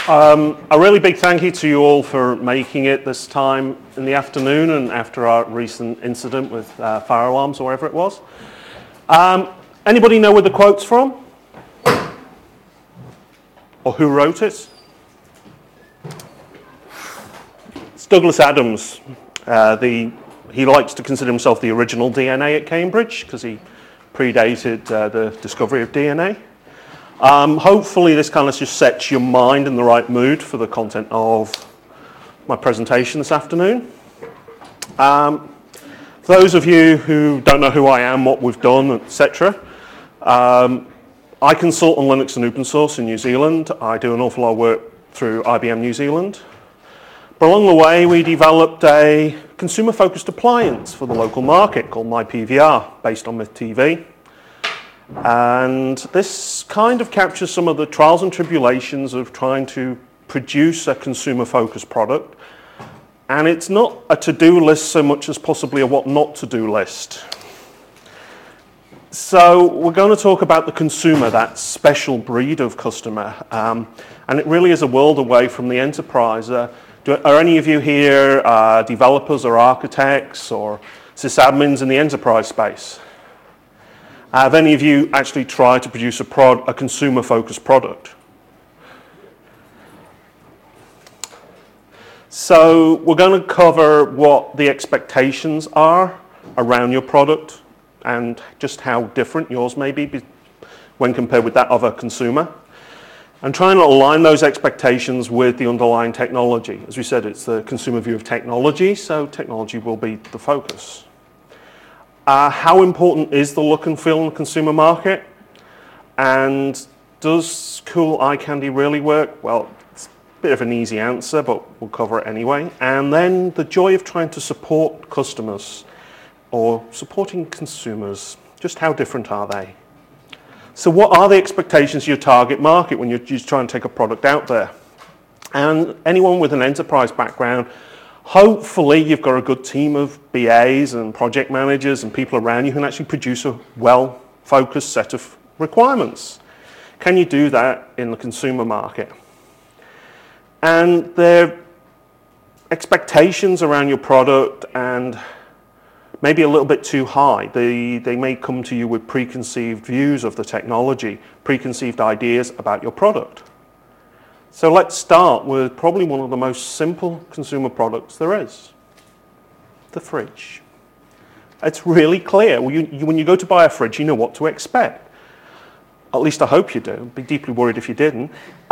A really big thank you to you all for making it this time in the afternoon and after our recent incident with fire alarms or wherever it was. Anybody know where the quote's from? Or who wrote it? It's Douglas Adams. He likes to consider himself the original DNA at Cambridge because he predated the discovery of DNA. Hopefully this kind of just sets your mind in the right mood for the content of my presentation this afternoon. For those of you who don't know who I am, what we've done, etc., I consult on Linux and open source in New Zealand. I do an awful lot of work through IBM New Zealand. But along the way, we developed a consumer-focused appliance for the local market called MyPVR, based on MythTV. And this kind of captures some of the trials and tribulations of trying to produce a consumer-focused product. And it's not a to-do list so much as possibly a what not to do list. So we're going to talk about the consumer, that special breed of customer. And it really is a world away from the enterprise. Are any of you here developers or architects or sysadmins in the enterprise space? Have any of you actually tried to produce a consumer-focused product? So we're going to cover what the expectations are around your product and just how different yours may be when compared with that of a consumer. And trying to align those expectations with the underlying technology. As we said, it's the consumer view of technology, so technology will be the focus. How important is the look and feel in the consumer market? And does cool eye candy really work? Well, it's a bit of an easy answer, but we'll cover it anyway. And then the joy of trying to support customers or supporting consumers. Just how different are they? So what are the expectations of your target market when you're just trying to take a product out there? And anyone with an enterprise background, hopefully you've got a good team of BAs and project managers and people around you who can actually produce a well-focused set of requirements. Can you do that in the consumer market? And their expectations around your product and maybe a little bit too high. They may come to you with preconceived views of the technology, preconceived ideas about your product. So let's start with probably one of the most simple consumer products there is, the fridge. It's really clear. When you go to buy a fridge, you know what to expect. At least I hope you do. I'd be deeply worried if you didn't.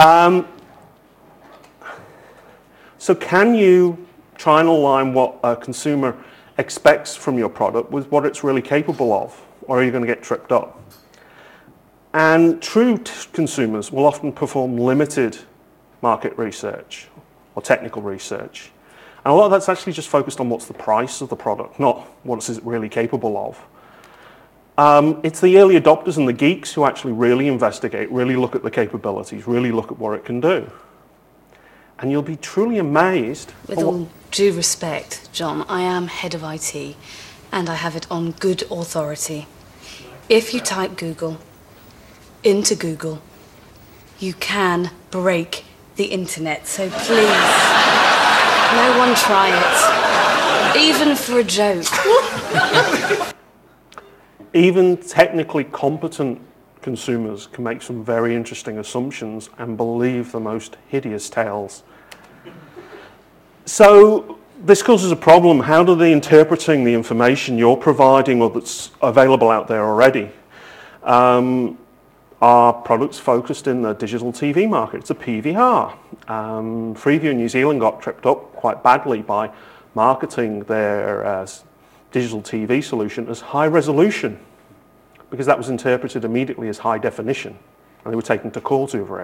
So can you try and align what a consumer expects from your product with what it's really capable of, or are you going to get tripped up? And true consumers will often perform limited market research or technical research. And a lot of that's actually just focused on what's the price of the product, not what is it really capable of. It's the early adopters and the geeks who actually really investigate, really look at the capabilities, really look at what it can do. And you'll be truly amazed. With all due respect, John, I am head of IT, and I have it on good authority. If you type Google into Google, you can break the internet. So please, no one try it, even for a joke. Even technically competent consumers can make some very interesting assumptions and believe the most hideous tales. So this causes a problem. How do they interpreting the information you're providing or that's available out there already? Our products focused in the digital TV market. It's a PVR. Freeview in New Zealand got tripped up quite badly by marketing their digital TV solution as high resolution, because that was interpreted immediately as high definition, and they were taken to court over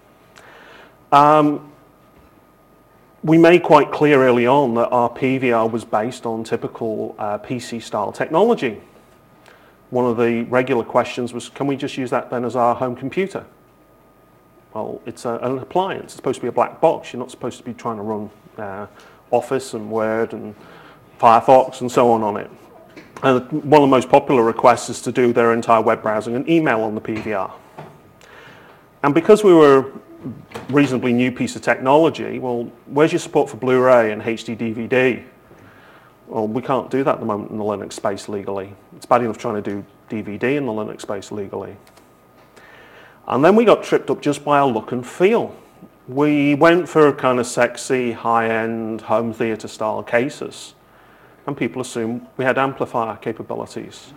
it. We made quite clear early on that our PVR was based on typical PC-style technology. One of the regular questions was, can we just use that then as our home computer? Well, it's an appliance. It's supposed to be a black box. You're not supposed to be trying to run Office and Word and Firefox and so on it. And one of the most popular requests is to do their entire web browsing and email on the PVR. And because we were reasonably new piece of technology. Well, where's your support for Blu-ray and HD DVD? Well, we can't do that at the moment in the Linux space legally. It's bad enough trying to do DVD in the Linux space legally. And then we got tripped up just by our look and feel. We went for kind of sexy, high-end, home theater style cases. And people assumed we had amplifier capabilities.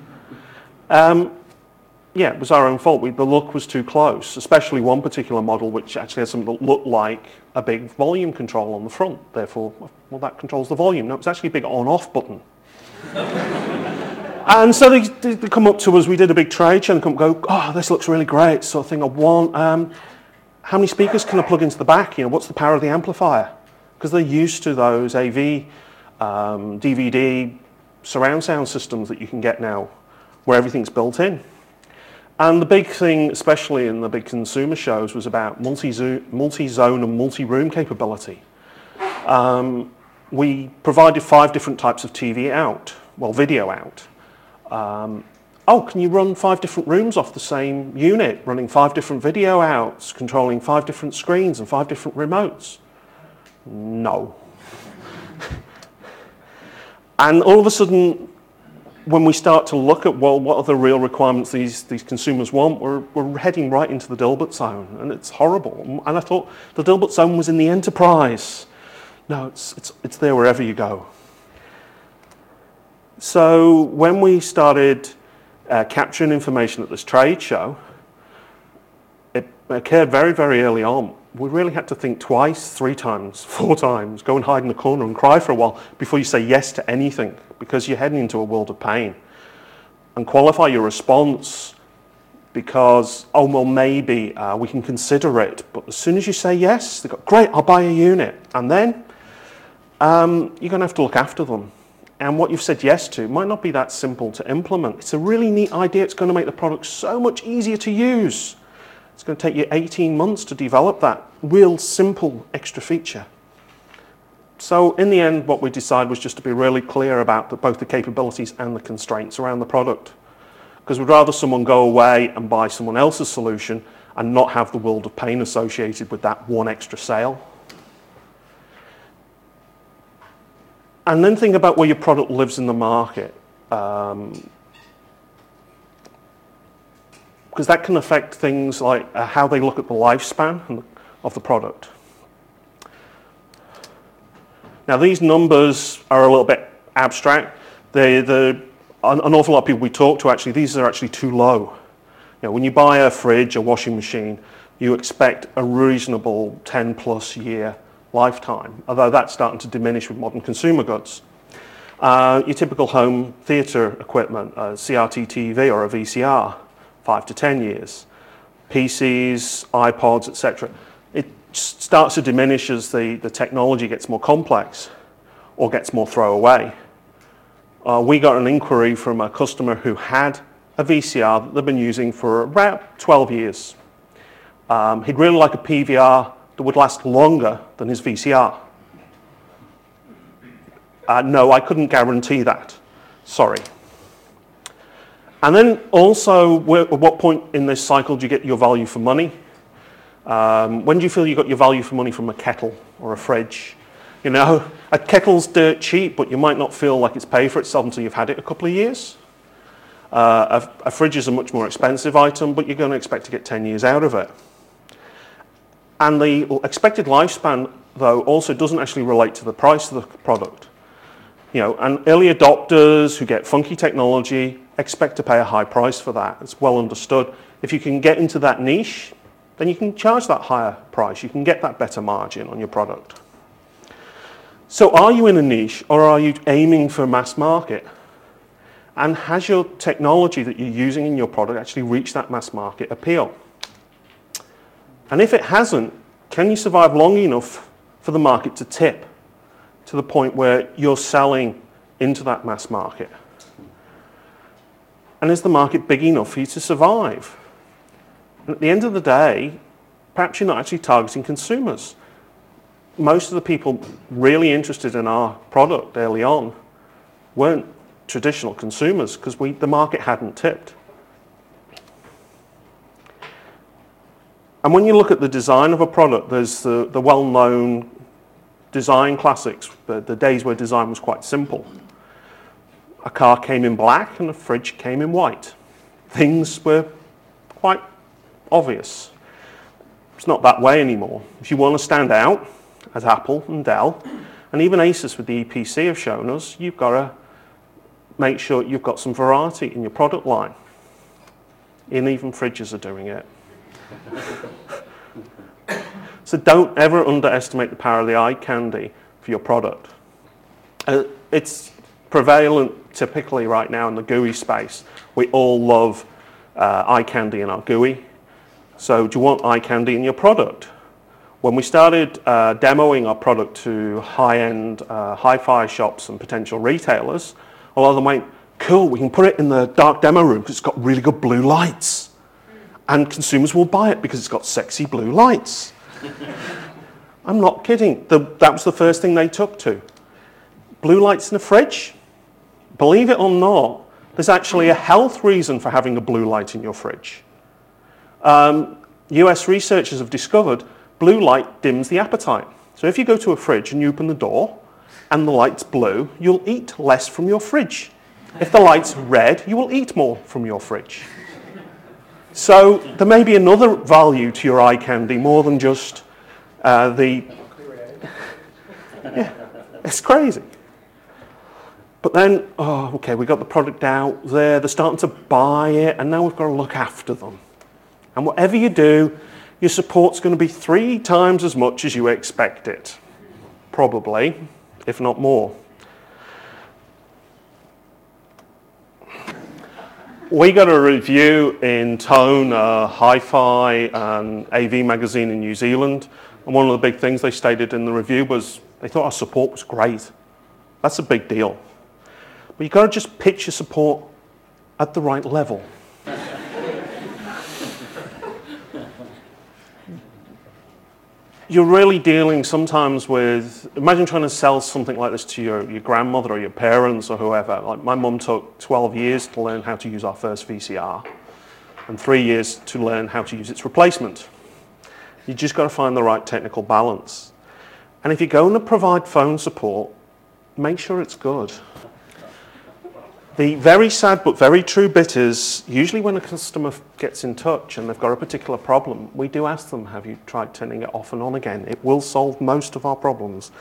Yeah, it was our own fault. The look was too close, especially one particular model which actually had something that looked like a big volume control on the front. Therefore, well, that controls the volume. No, it's actually a big on-off button. And so they come up to us, we did a big trade show, and come go, oh, this looks really great, sort of thing I want. How many speakers can I plug into the back? You know, what's the power of the amplifier? Because they're used to those AV, DVD, surround sound systems that you can get now, where everything's built in. And the big thing, especially in the big consumer shows, was about multi-zone and multi-room capability. We provided 5 different types of TV out, well, video out. Oh, can you run 5 different rooms off the same unit, running 5 different video outs, controlling 5 different screens and 5 different remotes? No. And all of a sudden, when we start to look at, well, what are the real requirements these consumers want, we're heading right into the Dilbert zone, and it's horrible. And I thought the Dilbert zone was in the enterprise. No, it's there wherever you go. So when we started capturing information at this trade show, it occurred very, very early on. We really had to think twice, 3 times, 4 times, go and hide in the corner and cry for a while before you say yes to anything, because you're heading into a world of pain. And qualify your response because, oh, well, maybe we can consider it. But as soon as you say yes, they go, great, I'll buy a unit. And then you're going to have to look after them. And what you've said yes to might not be that simple to implement. It's a really neat idea. It's going to make the product so much easier to use. It's going to take you 18 months to develop that real simple extra feature. So in the end, what we decided was just to be really clear about both the capabilities and the constraints around the product. Because we'd rather someone go away and buy someone else's solution and not have the world of pain associated with that one extra sale. And then think about where your product lives in the market. Because that can affect things like how they look at the lifespan of the product. Now, these numbers are a little bit abstract. An awful lot of people we talk to, actually, these are actually too low. You know, when you buy a fridge, a washing machine, you expect a reasonable 10-plus year lifetime, although that's starting to diminish with modern consumer goods. Your typical home theater equipment, a CRT TV or a VCR, 5 to 10 years. PCs, iPods, etc. It starts to diminish as the technology gets more complex or gets more throwaway. We got an inquiry from a customer who had a VCR that they've been using for about 12 years. He'd really like a PVR that would last longer than his VCR. No, I couldn't guarantee that. Sorry. And then also, at what point in this cycle do you get your value for money? When do you feel you got your value for money from a kettle or a fridge? You know, a kettle's dirt cheap, but you might not feel like it's paid for itself until you've had it a couple of years. A fridge is a much more expensive item, but you're going to expect to get 10 years out of it. And the expected lifespan, though, also doesn't actually relate to the price of the product. You know, and early adopters who get funky technology expect to pay a high price for that. It's well understood. If you can get into that niche, then you can charge that higher price. You can get that better margin on your product. So are you in a niche, or are you aiming for mass market? And has your technology that you're using in your product actually reached that mass market appeal? And if it hasn't, can you survive long enough for the market to tip to the point where you're selling into that mass market? And is the market big enough for you to survive? And at the end of the day, perhaps you're not actually targeting consumers. Most of the people really interested in our product early on weren't traditional consumers because the market hadn't tipped. And when you look at the design of a product, there's the well-known design classics, the days where design was quite simple. A car came in black and a fridge came in white. Things were quite obvious. It's not that way anymore. If you want to stand out, as Apple and Dell, and even Asus with the EPC have shown us, you've got to make sure you've got some variety in your product line. And even fridges are doing it. So don't ever underestimate the power of the eye candy for your product. It's prevalent typically right now in the GUI space. We all love eye candy in our GUI. So do you want eye candy in your product? When we started demoing our product to high-end hi-fi shops and potential retailers, a lot of them went, cool, we can put it in the dark demo room because it's got really good blue lights. And consumers will buy it because it's got sexy blue lights. I'm not kidding. That was the first thing they took to. Blue lights in a fridge? Believe it or not, there's actually a health reason for having a blue light in your fridge. US researchers have discovered blue light dims the appetite. So if you go to a fridge and you open the door and the light's blue, you'll eat less from your fridge. If the light's red, you will eat more from your fridge. So there may be another value to your eye candy more than just yeah, it's crazy. But then, oh, okay, we got the product out there, they're starting to buy it, and now we've got to look after them. And whatever you do, your support's going to be 3 times as much as you expect it. Probably, if not more. We got a review in Tone, Hi-Fi, and AV magazine in New Zealand, and one of the big things they stated in the review was they thought our support was great. That's a big deal. But you've got to just pitch your support at the right level. You're really dealing sometimes with, imagine trying to sell something like this to your grandmother or your parents or whoever. Like my mum took 12 years to learn how to use our first VCR and 3 years to learn how to use its replacement. You just got to find the right technical balance. And if you're going to provide phone support, make sure it's good. The very sad but very true bit is, usually when a customer gets in touch and they've got a particular problem, we do ask them, have you tried turning it off and on again? It will solve most of our problems.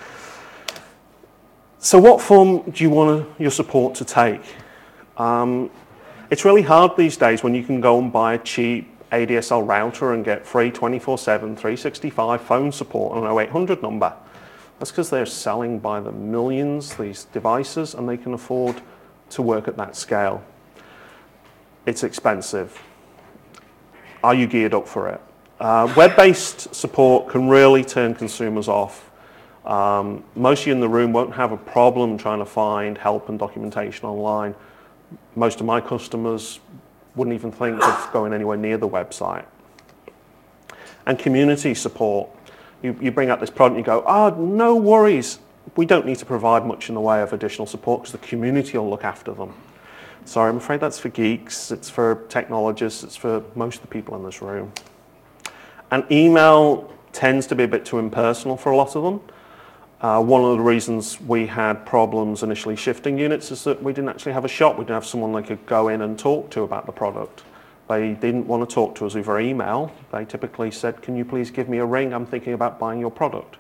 So what form do you want your support to take? It's really hard these days when you can go and buy a cheap ADSL router and get free 24/7, 365 phone support on an 0800 number. That's because they're selling by the millions, these devices, and they can afford to work at that scale. It's expensive. Are you geared up for it? Web-based support can really turn consumers off. Most of you in the room won't have a problem trying to find help and documentation online. Most of my customers wouldn't even think of going anywhere near the website. And community support. You bring out this product and you go, oh, no worries. We don't need to provide much in the way of additional support because the community will look after them. Sorry, I'm afraid that's for geeks, it's for technologists, it's for most of the people in this room. And email tends to be a bit too impersonal for a lot of them. One of the reasons we had problems initially shifting units is that we didn't actually have a shop. We didn't have someone they could go in and talk to about the product. They didn't want to talk to us over email. They typically said, can you please give me a ring? I'm thinking about buying your product.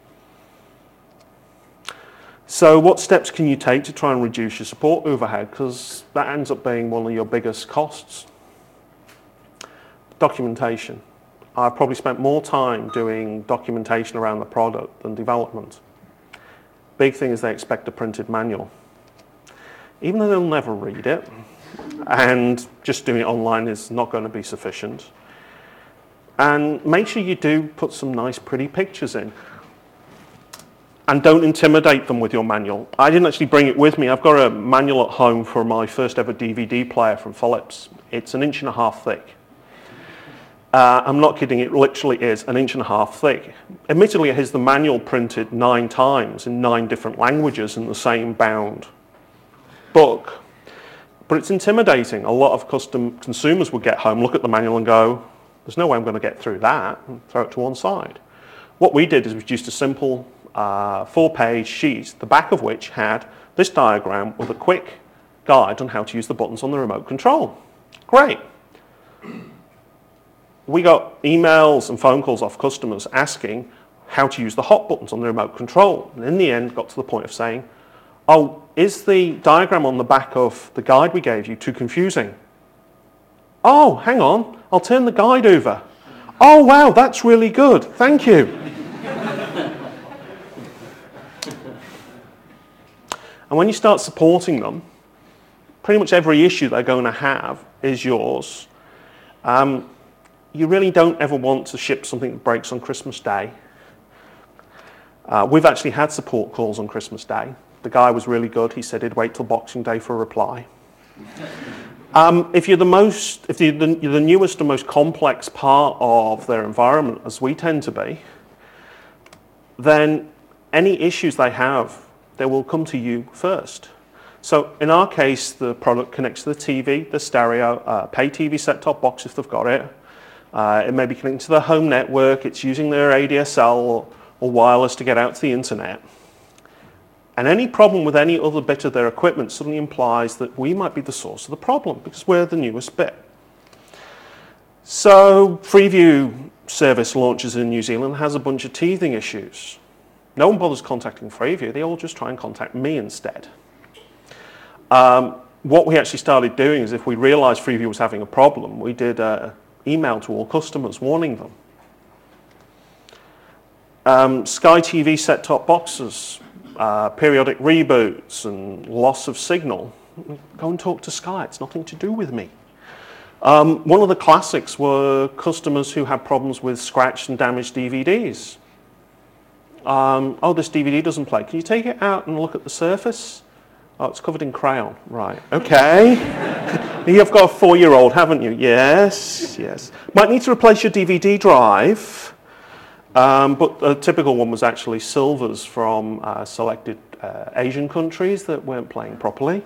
So what steps can you take to try and reduce your support overhead? Because that ends up being one of your biggest costs. Documentation. I've probably spent more time doing documentation around the product than development. Big thing is they expect a printed manual. Even though they'll never read it, and just doing it online is not going to be sufficient. And make sure you do put some nice pretty pictures in. And don't intimidate them with your manual. I didn't actually bring it with me. I've got a manual at home for my first ever DVD player from Philips. It's 1.5 inches thick. I'm not kidding, it literally is 1.5 inches thick. Admittedly, it has the manual printed 9 times in 9 different languages in the same bound book. But it's intimidating. A lot of consumers would get home, look at the manual and go, There's no way I'm going to get through that and throw it to one side. What we did is we used a simple 4-page sheet, the back of which had this diagram with a quick guide on how to use the buttons on the remote control. Great. We got emails and phone calls off customers asking how to use the hot buttons on the remote control. And in the end, got to the point of saying, oh, is the diagram on the back of the guide we gave you too confusing? Oh, hang on, I'll turn the guide over. Oh, wow, that's really good, thank you. And when you start supporting them, pretty much every issue they're going to have is yours. You really don't ever want to ship something that breaks on Christmas Day. We've actually had support calls on Christmas Day. The guy was really good. He said he'd wait till Boxing Day for a reply. If you're the newest and most complex part of their environment, as we tend to be, then any issues they have, they will come to you first. So in our case, the product connects to the TV, the stereo, pay TV set-top box if they've got it. It may be connecting to the home network. It's using their ADSL or wireless to get out to the internet. And any problem with any other bit of their equipment suddenly implies that we might be the source of the problem because we're the newest bit. So Freeview service launches in New Zealand has a bunch of teething issues. No one bothers contacting Freeview. They all just try and contact me instead. What we actually started doing is if we realized Freeview was having a problem, we did an email to all customers warning them. Sky TV set-top boxes, periodic reboots and loss of signal. Go and talk to Sky, it's nothing to do with me. One of the classics were customers who had problems with scratched and damaged DVDs. Oh, this DVD doesn't play. Can you take it out and look at the surface? Oh, it's covered in crayon. Right, okay. You've got a 4-year-old, haven't you? Yes, yes. Might need to replace your DVD drive. But a typical one was actually silvers from selected Asian countries that weren't playing properly.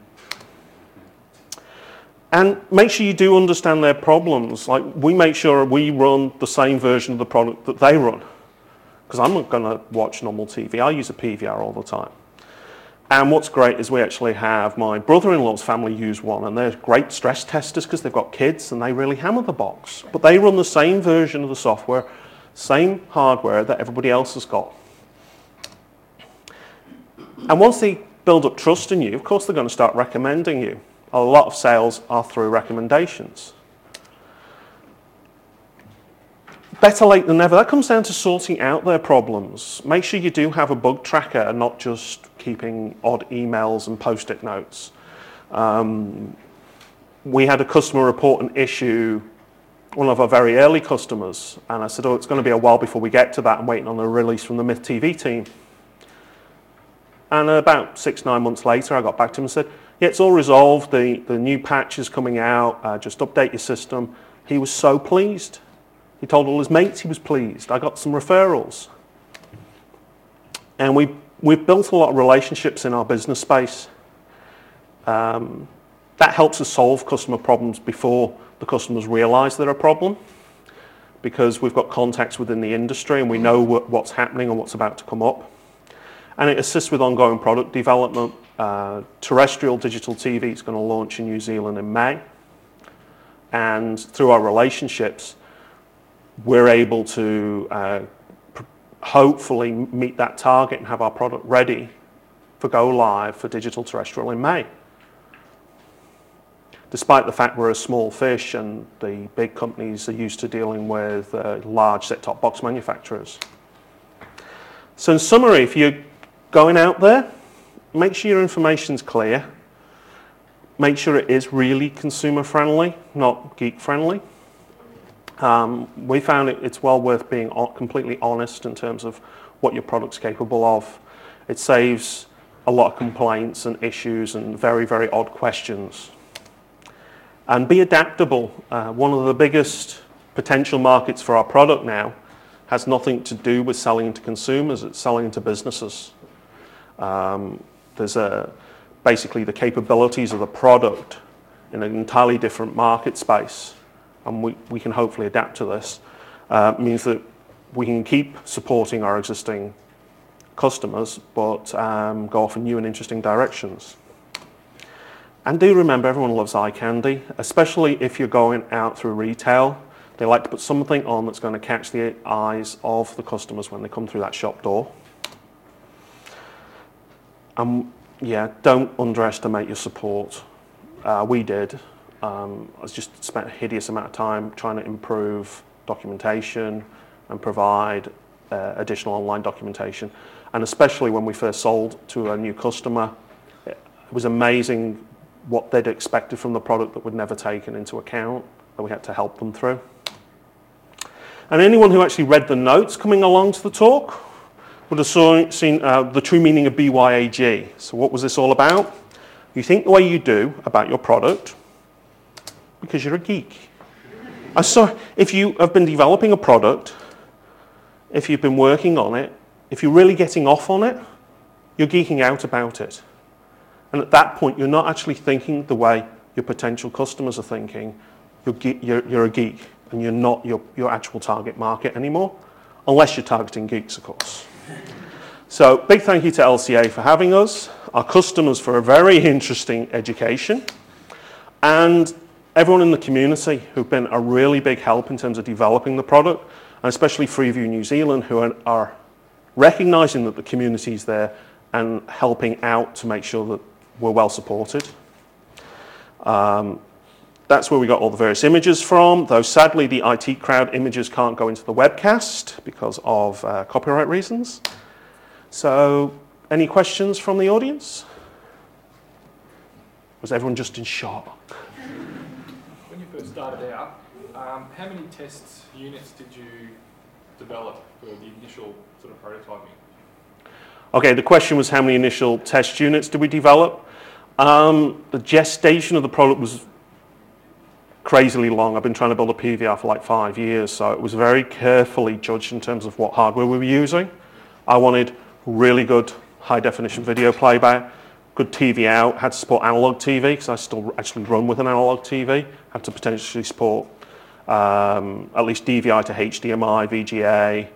And make sure you do understand their problems. Like, we make sure we run the same version of the product that they run. Because I'm not going to watch normal TV. I use a PVR all the time. And what's great is we actually have my brother-in-law's family use one, and they're great stress testers because they've got kids and they really hammer the box. But they run the same version of the software, same hardware that everybody else has got. And once they build up trust in you, of course they're going to start recommending you. A lot of sales are through recommendations. Better late than never. That comes down to sorting out their problems. Make sure you do have a bug tracker and not just keeping odd emails and post-it notes. We had a customer report an issue, one of our very early customers, and I said, oh, it's going to be a while before we get to that. I'm waiting on a release from the Myth TV team. And about 6-9 months later, I got back to him and said, yeah, it's all resolved. The new patch is coming out. Just update your system. He was so pleased. He told all his mates he was pleased. I got some referrals. And we've built a lot of relationships in our business space. That helps us solve customer problems before the customers realize they're a problem, because we've got contacts within the industry and we know what's happening and what's about to come up. And it assists with ongoing product development. Terrestrial digital TV is going to launch in New Zealand in May. And through our relationships, we're able to hopefully meet that target and have our product ready for go live for digital terrestrial in May. Despite the fact we're a small fish and the big companies are used to dealing with large set-top box manufacturers. So in summary, if you're going out there, make sure your information's clear. Make sure it is really consumer friendly, not geek friendly. We found it's well worth being completely honest in terms of what your product's capable of. It saves a lot of complaints and issues and very, very odd questions. And be adaptable. One of the biggest potential markets for our product now has nothing to do with selling to consumers, it's selling to businesses. There's basically the capabilities of the product in an entirely different market space and we can hopefully adapt to this, means that we can keep supporting our existing customers, but go off in new and interesting directions. And do remember, everyone loves eye candy, especially if you're going out through retail. They like to put something on that's going to catch the eyes of the customers when they come through that shop door. Yeah, don't underestimate your support. We did. I just spent a hideous amount of time trying to improve documentation and provide additional online documentation. And especially when we first sold to a new customer, it was amazing what they'd expected from the product that we'd never taken into account, that we had to help them through. And anyone who actually read the notes coming along to the talk would have seen the true meaning of BYAG. So what was this all about? You think the way you do about your product because you're a geek. So if you have been developing a product, if you've been working on it, if you're really getting off on it, you're geeking out about it. And at that point, you're not actually thinking the way your potential customers are thinking. You're a geek, and you're not your actual target market anymore, unless you're targeting geeks, of course. So big thank you to LCA for having us, our customers for a very interesting education, and everyone in the community who've been a really big help in terms of developing the product, and especially Freeview New Zealand, who are recognising that the community is there and helping out to make sure that we're well supported. That's where we got all the various images from, though sadly the IT crowd images can't go into the webcast because of copyright reasons. So, any questions from the audience? Was everyone just in shock? When you first started out, how many test units did you develop for the initial sort of prototyping? Okay, the question was how many initial test units did we develop? The gestation of the product was crazily long. I've been trying to build a PVR for like 5 years, so it was very carefully judged in terms of what hardware we were using. I wanted really good high-definition video playback, good TV out, had to support analog TV, because I still actually run with an analog TV, had to potentially support at least DVI to HDMI, VGA,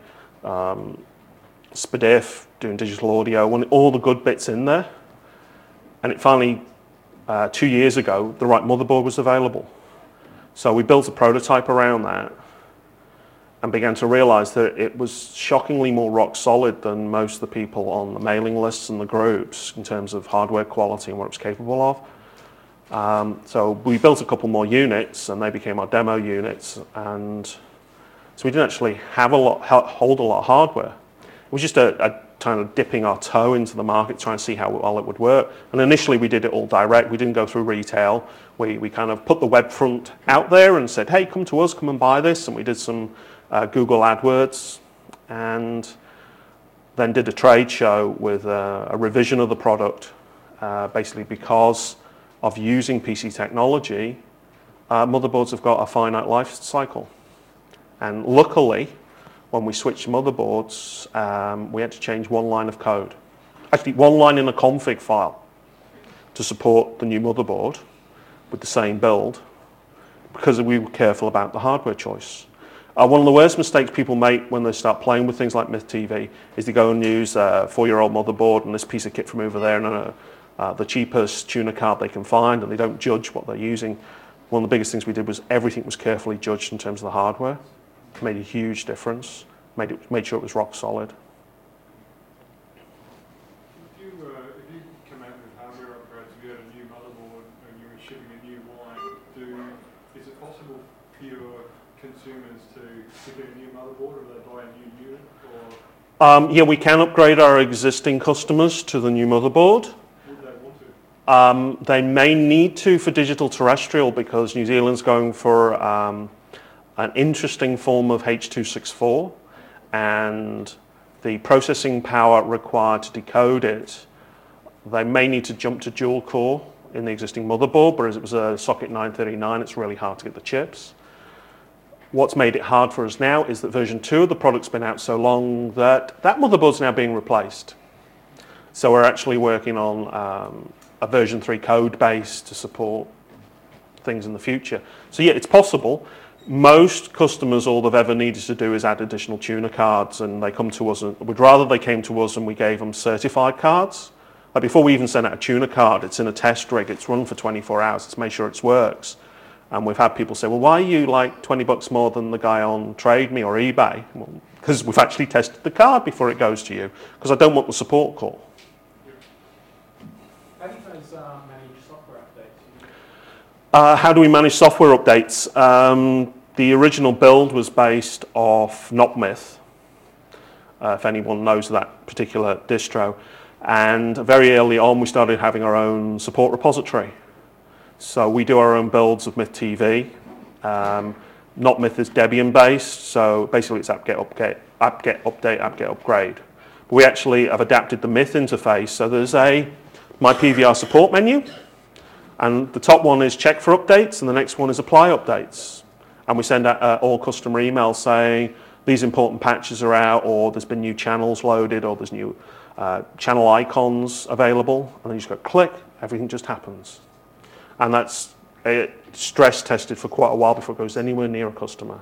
SPDIF, doing digital audio, wanted all the good bits in there. And it finally, 2 years ago, the right motherboard was available. So we built a prototype around that and began to realize that it was shockingly more rock solid than most of the people on the mailing lists and the groups in terms of hardware quality and what it was capable of. So we built a couple more units and they became our demo units. And so we didn't actually have hold a lot of hardware. It was just a kind of dipping our toe into the market, trying to see how well it would work. And initially we did it all direct. We didn't go through retail. We kind of put the web front out there and said, hey, come to us, come and buy this. And we did some Google AdWords and then did a trade show with a revision of the product, basically because of using PC technology, motherboards have got a finite life cycle. And luckily, when we switched motherboards, we had to change one line of code. Actually, one line in a config file to support the new motherboard with the same build because we were careful about the hardware choice. One of the worst mistakes people make when they start playing with things like Myth TV is they go and use a 4-year-old motherboard and this piece of kit from over there and the cheapest tuner card they can find, and they don't judge what they're using. One of the biggest things we did was everything was carefully judged in terms of the hardware. It made a huge difference, made sure it was rock solid. If you come out with hardware upgrades, if you had a new motherboard and you were shipping a new line, is it possible for your consumers to pick a new motherboard, or they buy a new unit? Or yeah, we can upgrade our existing customers to the new motherboard. Would they want to? They may need to for digital terrestrial because New Zealand's going for an interesting form of H.264, and the processing power required to decode it, they may need to jump to dual core in the existing motherboard, but as it was a socket 939, it's really hard to get the chips. What's made it hard for us now is that version 2 of the product's been out so long that motherboard's now being replaced. So we're actually working on a version 3 code base to support things in the future. So yeah, it's possible. Most customers, all they've ever needed to do is add additional tuner cards, and they come to us, and we'd rather they came to us and we gave them certified cards. Like before we even send out a tuner card, it's in a test rig, it's run for 24 hours to make sure it works. And we've had people say, well, why are you like $20 more than the guy on TradeMe or eBay? Well, because we've actually tested the card before it goes to you, because I don't want the support call. How do you guys manage software updates? How do we manage software updates? The original build was based off NotMyth, if anyone knows that particular distro. And very early on, we started having our own support repository. So we do our own builds of Myth TV. NotMyth is Debian based, so basically it's apt-get update, apt-get upgrade. But we actually have adapted the Myth interface, so there's a My PVR support menu, and the top one is check for updates, and the next one is apply updates. And we send out all customer emails saying these important patches are out, or there's been new channels loaded, or there's new channel icons available, and then you just go click, everything just happens. And that's stress tested for quite a while before it goes anywhere near a customer.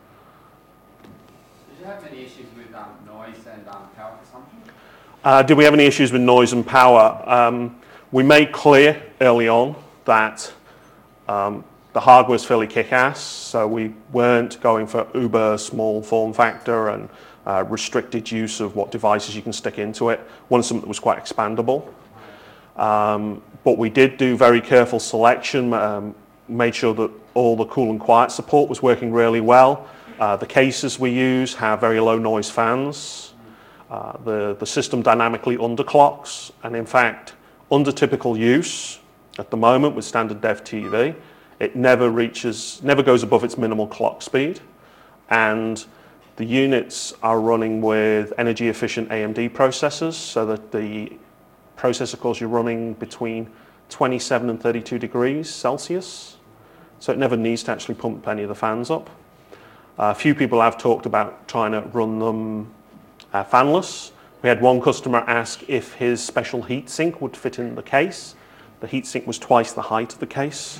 Did you have any issues with noise and power consumption? Did we have any issues with noise and power? We made clear early on that the hardware is fairly kick-ass, so we weren't going for uber small form factor and restricted use of what devices you can stick into it. Wanted something that was quite expandable. But we did do very careful selection, made sure that all the cool and quiet support was working really well. The cases we use have very low noise fans. The system dynamically underclocks, and in fact, under typical use at the moment with standard dev TV, it never goes above its minimal clock speed, and the units are running with energy efficient AMD processors, so that the processor cores you're running between 27 and 32 degrees Celsius, so it never needs to actually pump any of the fans up. A few people have talked about trying to run them fanless. We had one customer ask if his special heatsink would fit in the case. The heatsink was twice the height of the case.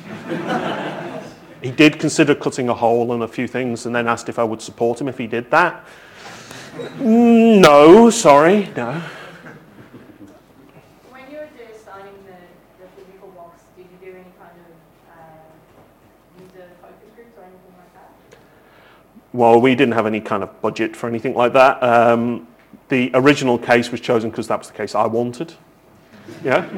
He did consider cutting a hole in a few things and then asked if I would support him if he did that. No, sorry, no. When you were designing the physical box, did you do any kind of user focus groups or anything like that? Well, we didn't have any kind of budget for anything like that. The original case was chosen because that was the case I wanted. Yeah.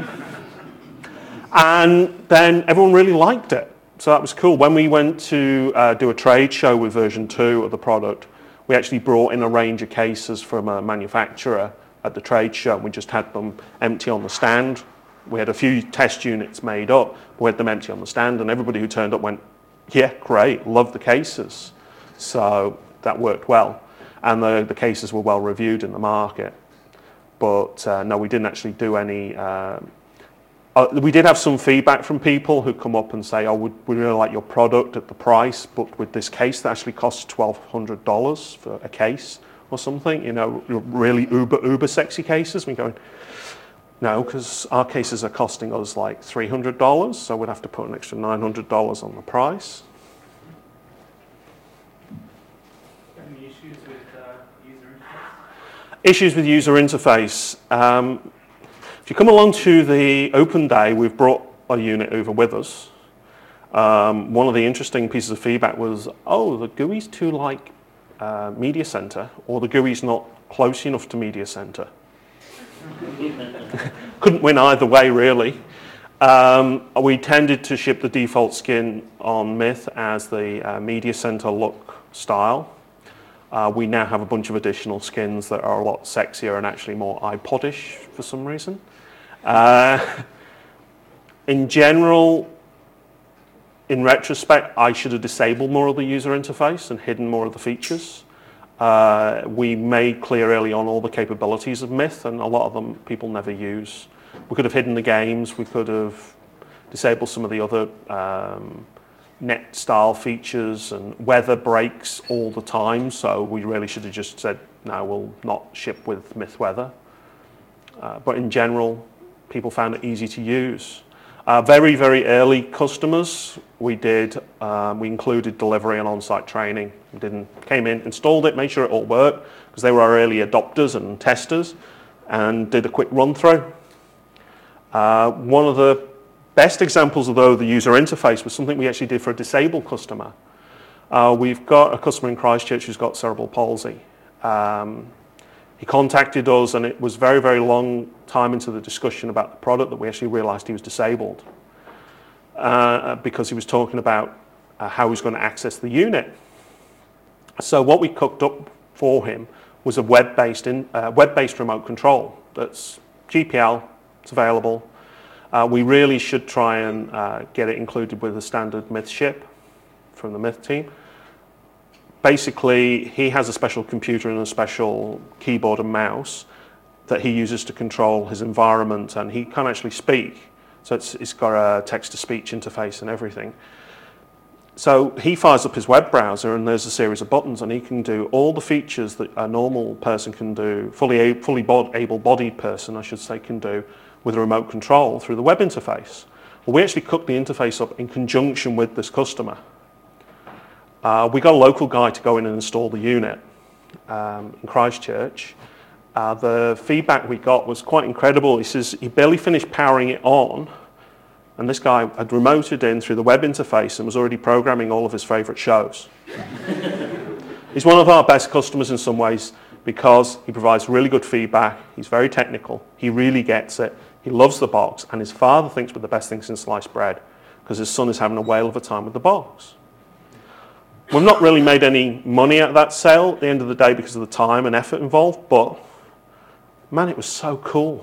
And then everyone really liked it. So that was cool. When we went to do a trade show with version 2 of the product, we actually brought in a range of cases from a manufacturer at the trade show. We just had them empty on the stand. We had a few test units made up, but we had them empty on the stand, and everybody who turned up went, yeah, great, love the cases. So that worked well. And the cases were well reviewed in the market. But no, we didn't actually do any... we did have some feedback from people who come up and say, oh, we really like your product at the price, but with this case that actually costs $1,200 for a case or something, you know, really uber sexy cases. We're going, no, because our cases are costing us like $300, so we'd have to put an extra $900 on the price. Any issues with user interface? Issues with user interface. If you come along to the open day, we've brought a unit over with us. One of the interesting pieces of feedback was, oh, the GUI's too like Media Center, or the GUI's not close enough to Media Center. Couldn't win either way, really. We tended to ship the default skin on Myth as the Media Center look style. We now have a bunch of additional skins that are a lot sexier and actually more iPod-ish for some reason. In general, in retrospect, I should have disabled more of the user interface and hidden more of the features. We made clear early on all the capabilities of Myth, and a lot of them people never use. We could have hidden the games, we could have disabled some of the other net style features, and weather breaks all the time, so we really should have just said, no, we'll not ship with Myth Weather. But in general, people found it easy to use. Very, very early customers, we included delivery and on-site training. We came in, installed it, made sure it all worked, because they were our early adopters and testers, and did a quick run-through. One of the best examples of the user interface was something we actually did for a disabled customer. We've got a customer in Christchurch who's got cerebral palsy. He contacted us, and it was very, very long time into the discussion about the product that we actually realised he was disabled, because he was talking about how he was going to access the unit. So what we cooked up for him was a web-based remote control. That's GPL, it's available. We really should try and get it included with the standard Myth ship from the Myth team. Basically, he has a special computer and a special keyboard and mouse that he uses to control his environment, and he can't actually speak. So it's got a text-to-speech interface and everything. So he fires up his web browser, and there's a series of buttons, and he can do all the features that a normal person can do, fully able-bodied person, I should say, can do with a remote control through the web interface. Well, we actually cooked the interface up in conjunction with this customer. We got a local guy to go in and install the unit in Christchurch. The feedback we got was quite incredible. He says he barely finished powering it on, and this guy had remoted in through the web interface and was already programming all of his favourite shows. He's one of our best customers in some ways because he provides really good feedback. He's very technical. He really gets it. He loves the box, and his father thinks we're the best thing since sliced bread because his son is having a whale of a time with the box. We've not really made any money out of that sale at the end of the day because of the time and effort involved, but man, it was so cool.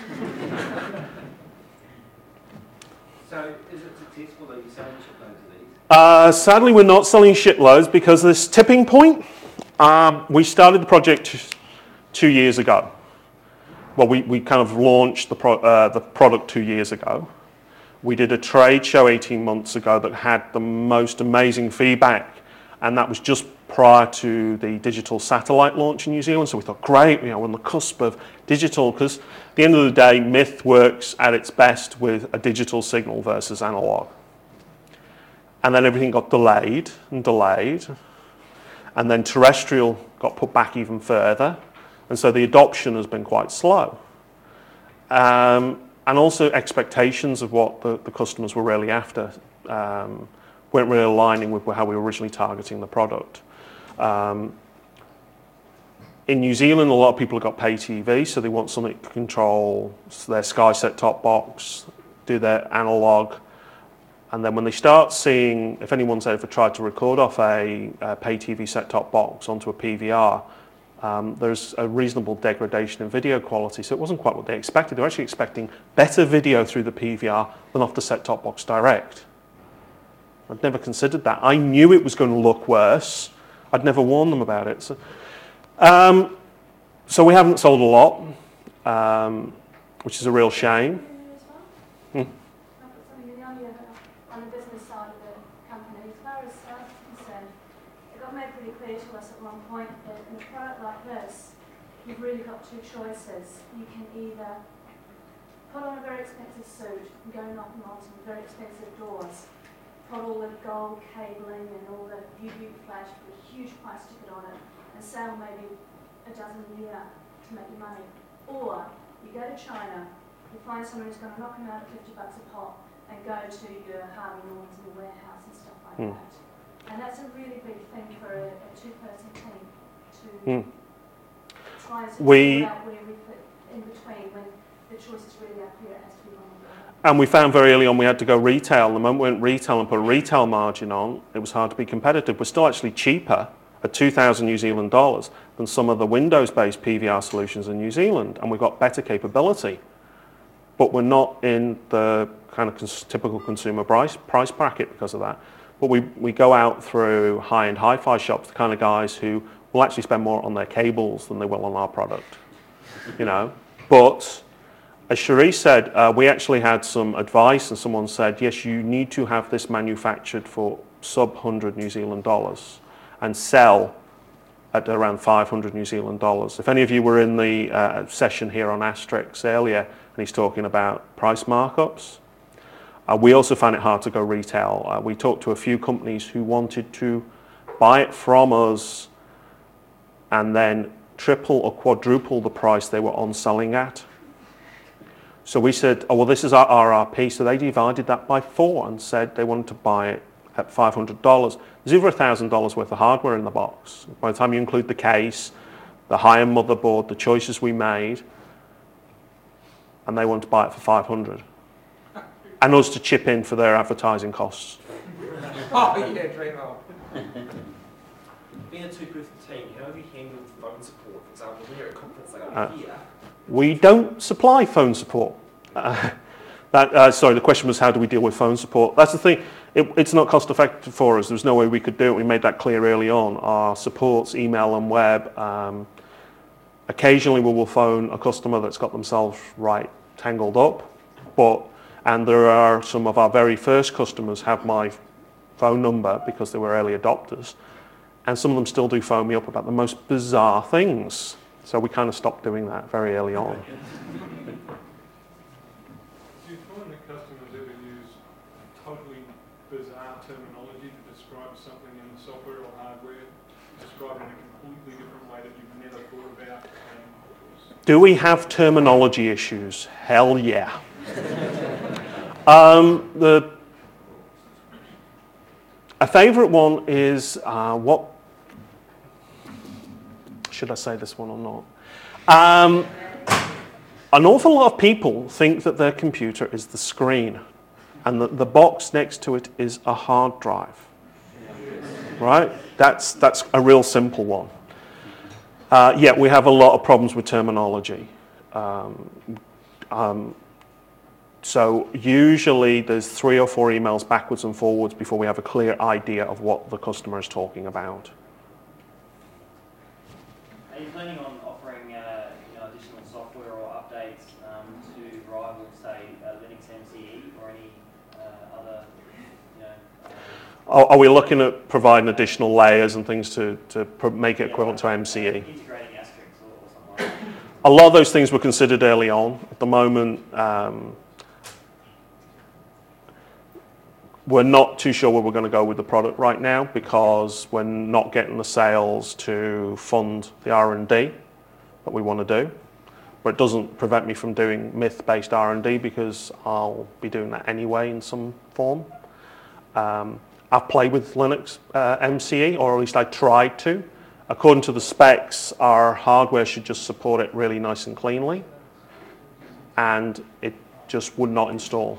So is it successful that you're selling shiploads of these? Sadly, we're not selling shitloads because of this tipping point. We started the project 2 years ago. Well, we kind of launched the product 2 years ago. We did a trade show 18 months ago that had the most amazing feedback, and that was just prior to the digital satellite launch in New Zealand. So we thought, great, we're on the cusp of digital, because at the end of the day, Myth works at its best with a digital signal versus analog. And then everything got delayed, and then terrestrial got put back even further, and so the adoption has been quite slow. And also expectations of what the customers were really after weren't really aligning with how we were originally targeting the product. In New Zealand, a lot of people have got pay TV, so they want something to control their Sky set-top box, do their analog, and then when they start seeing, if anyone's ever tried to record off a pay TV set-top box onto a PVR, there's a reasonable degradation in video quality, so it wasn't quite what they expected. They were actually expecting better video through the PVR than off the set-top box direct. I'd never considered that. I knew it was going to look worse. I'd never warned them about it. So we haven't sold a lot, which is a real shame. On the business side of the company, as far as sales is concerned, it got made pretty clear to us at one point that in a product like this, you've really got two choices. You can either put on a very expensive suit and go knocking on some very expensive doors, put all the gold cabling and all the beauty flash with a huge price ticket on it, and sell maybe a dozen a year to make your money. Or you go to China, you find someone who's going to knock them out at $50 a pop and go to your Harvey Norman's in the warehouse and stuff like that. And that's a really big thing for a two-person team to try and sort out where we fit in between when the choice is really up here. It has to be one or the other. And we found very early on we had to go retail. The moment we went retail and put a retail margin on, it was hard to be competitive. We're still actually cheaper at 2,000 New Zealand dollars than some of the Windows-based PVR solutions in New Zealand, and we've got better capability. But we're not in the kind of typical consumer price bracket because of that. But we go out through high-end hi-fi shops, the kind of guys who will actually spend more on their cables than they will on our product, But as Cherie said, we actually had some advice, and someone said, yes, you need to have this manufactured for sub 100 New Zealand dollars and sell at around 500 New Zealand dollars. If any of you were in the session here on Asterix earlier, and he's talking about price markups, We also found it hard to go retail. We talked to a few companies who wanted to buy it from us and then triple or quadruple the price they were on selling at. So we said, oh, well, this is our RRP. So they divided that by 4 and said they wanted to buy it at $500. There's over $1,000 worth of hardware in the box. By the time you include the case, the high-end motherboard, the choices we made, and they wanted to buy it for $500. And us to chip in for their advertising costs. Oh, yeah, dream on. Being a two-person team, how have you handled phone support? For example, when you're at a conference like I'm here. We don't supply phone support. Sorry, the question was how do we deal with phone support? That's the thing. It's not cost effective for us. There's no way we could do it. We made that clear early on. Our support's email and web. Occasionally we will phone a customer that's got themselves right tangled up. And there are some of our very first customers have my phone number because they were early adopters. And some of them still do phone me up about the most bizarre things. So we kind of stopped doing that very early on. Do you find that customers ever use totally bizarre terminology to describe something in the software or hardware, described in a completely different way that you've never thought about? Do we have terminology issues? Hell yeah. A favourite one is what? Should I say this one or not? An awful lot of people think that their computer is the screen and that the box next to it is a hard drive. Right? That's a real simple one. Yet we have a lot of problems with terminology. So usually there's 3 or 4 emails backwards and forwards before we have a clear idea of what the customer is talking about. Are you planning on offering additional software or updates to rival, say, Linux MCE or any other? Are we looking at providing additional layers and things to make it equivalent to MCE? Integrating asterisks or something like that? A lot of those things were considered early on. At the moment, we're not too sure where we're going to go with the product right now because we're not getting the sales to fund the R&D that we want to do. But it doesn't prevent me from doing myth-based R&D because I'll be doing that anyway in some form. I've played with Linux MCE, or at least I tried to. According to the specs, our hardware should just support it really nice and cleanly, and it just would not install.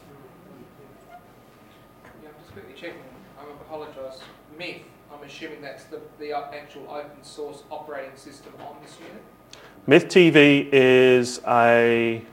I apologise. Myth, I'm assuming that's the actual open source operating system on this unit? Myth TV is a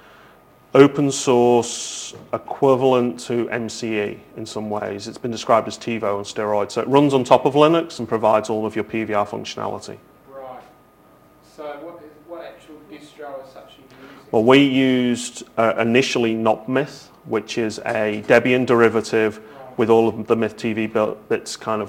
open source equivalent to MCE in some ways. It's been described as TiVo on steroids. So it runs on top of Linux and provides all of your PVR functionality. Right. So what actual distro is such using? Well, we used initially NopMyth, which is a Debian derivative with all of the Myth TV bits kind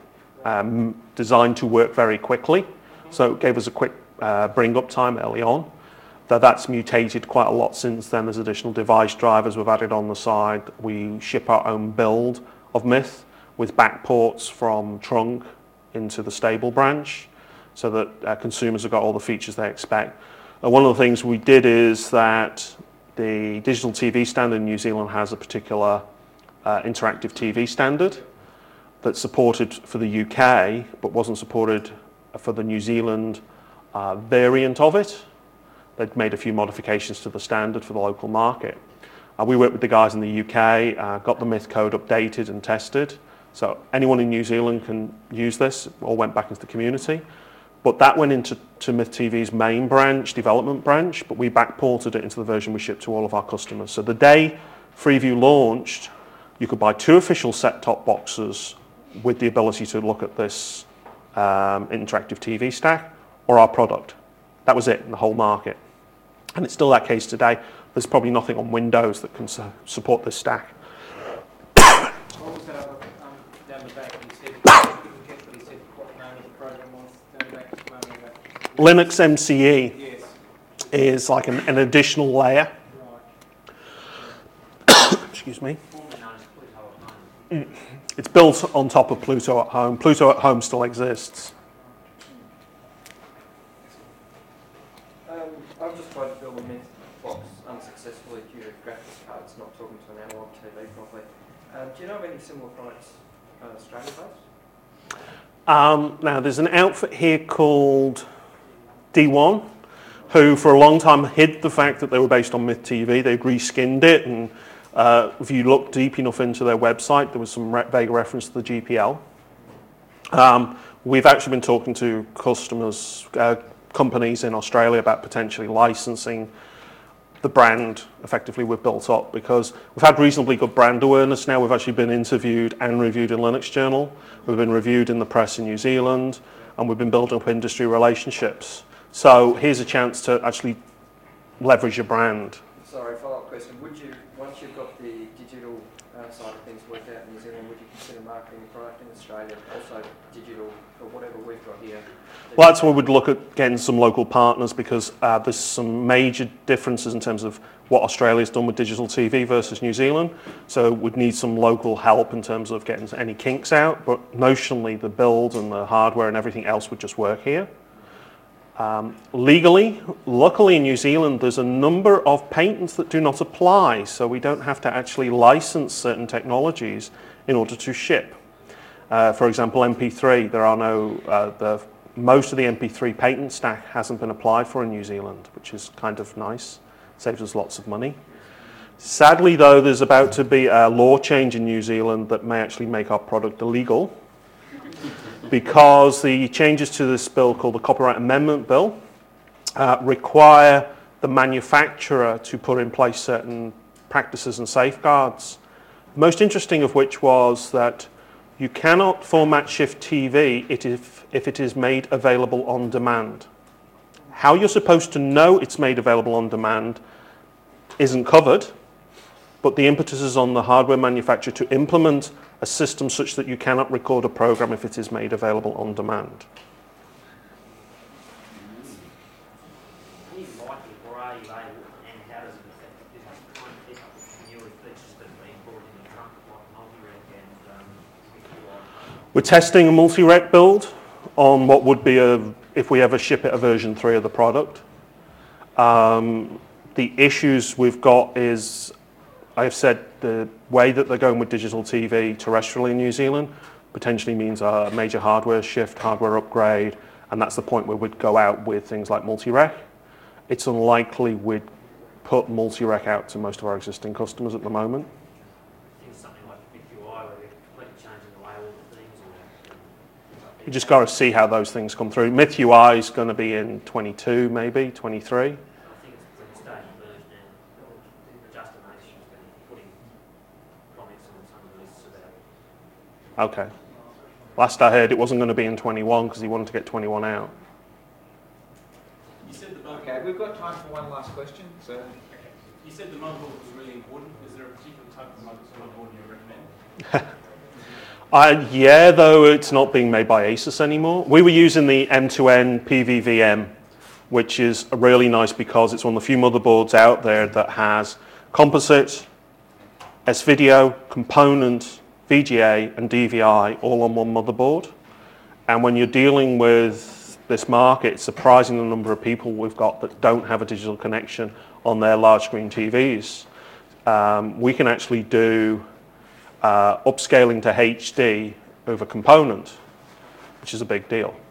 of designed to work very quickly. So it gave us a quick bring up time early on. That's mutated quite a lot since then. There's additional device drivers we've added on the side. We ship our own build of Myth with backports from trunk into the stable branch so that consumers have got all the features they expect. One of the things we did is that the digital TV standard in New Zealand has a particular interactive TV standard that's supported for the UK but wasn't supported for the New Zealand variant of it. They'd made a few modifications to the standard for the local market. We worked with the guys in the UK, got the Myth code updated and tested. So anyone in New Zealand can use this. It all went back into the community. But that went into Myth TV's main branch, development branch, but we backported it into the version we shipped to all of our customers. So the day Freeview launched, you could buy 2 official set-top boxes with the ability to look at this interactive TV stack or our product. That was it in the whole market. And it's still that case today. There's probably nothing on Windows that can support this stack. What was that other down the back? You said, you said what the name of the program was down the back just a moment ago. Linux MCE Yes. is like an additional layer. Right. Excuse excuse me. Formerly known as Pluto at home. It's built on top of Pluto at Home. Pluto at Home still exists. I've just tried to build a Myth box unsuccessfully due to graphics cards not talking to an analog TV properly. Do you know of any similar products Australia-based? Now, there's an outfit here called D1, who for a long time hid the fact that they were based on Myth TV. They'd reskinned it, and if you look deep enough into their website, there was some vague reference to the GPL. We've actually been talking to customers, companies in Australia about potentially licensing the brand effectively we've built up, because we've had reasonably good brand awareness now. We've actually been interviewed and reviewed in Linux Journal. We've been reviewed in the press in New Zealand, and we've been building up industry relationships. So here's a chance to actually leverage your brand. Sorry, follow-up question. Would you, once you've got the digital side of things worked out in New Zealand, would you consider marketing the product in Australia, also digital, for whatever we've got here? Well, that's where we'd look at getting some local partners, because there's some major differences in terms of what Australia's done with digital TV versus New Zealand. So we'd need some local help in terms of getting any kinks out, but notionally the build and the hardware and everything else would just work here. Legally, luckily in New Zealand, there's a number of patents that do not apply, so we don't have to actually license certain technologies in order to ship. For example, MP3, there are no, most of the MP3 patent stack hasn't been applied for in New Zealand, which is kind of nice, saves us lots of money. Sadly though, there's about to be a law change in New Zealand that may actually make our product illegal, because the changes to this bill, called the Copyright Amendment Bill, require the manufacturer to put in place certain practices and safeguards. The most interesting of which was that you cannot format shift TV if it is made available on demand. How you're supposed to know it's made available on demand isn't covered, but the impetus is on the hardware manufacturer to implement a system such that you cannot record a program if it is made available on demand. Are you likely, or are you able, and how does it affect the business, to try and keep up with the newer features that are being brought in the trunk, like multi-rec and We're testing a multi-rec build on what would be if we ever ship it, a version 3 of the product. The issues we've got is, I've said the way that they're going with digital TV terrestrially in New Zealand potentially means a major hardware shift, hardware upgrade, and that's the point where we'd go out with things like multi-rec. It's unlikely we'd put multi-rec out to most of our existing customers at the moment. something like MythUI, where they're completely changing the way all the things are. You just got to see how those things come through. MythUI is going to be in 22, maybe 23. Okay. Last I heard, it wasn't going to be in 21 because he wanted to get 21 out. You said the motherboard. Okay, we've got time for one last question. So, you said the motherboard was really important. Is there a particular type of motherboard you recommend? Yeah, though it's not being made by Asus anymore. We were using the M2N PVVM, which is really nice because it's one of the few motherboards out there that has composite, S-Video, component, VGA and DVI all on one motherboard. And when you're dealing with this market, it's surprising the number of people we've got that don't have a digital connection on their large screen TVs. We can actually do upscaling to HD over component, which is a big deal.